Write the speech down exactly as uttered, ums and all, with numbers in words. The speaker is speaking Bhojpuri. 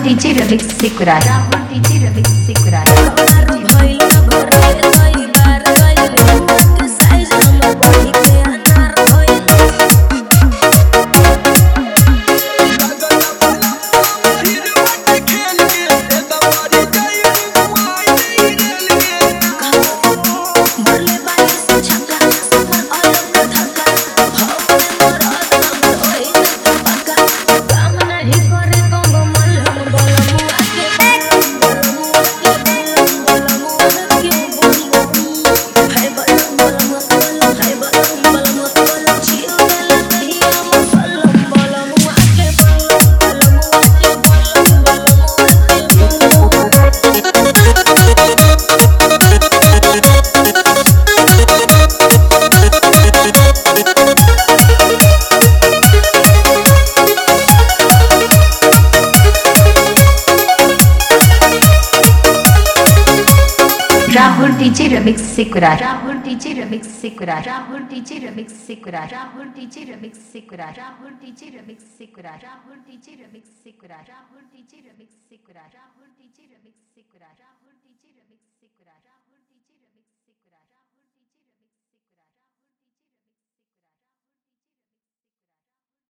डीजे रमिक्स से कुरा राहुल डीजे रमिक्स से कुरा राहुल डीजे रमिक्स से कुरा राहुल डीजे रमिक्स से कुरा राहुल डीजे रमिक्स से कुरा राहुल डीजे रमिक्स से कुरा राहुल डीजे रमिक्स से कुरा राहुल डीजे रमिक्स से कुरा राहुल डीजे रमिक्स से कुरा राहुल डीजे रमिक्स से कुरा राहुल डीजे रमिक्स से कुरा राहुल डीजे रमिक्स से कुरा राहुल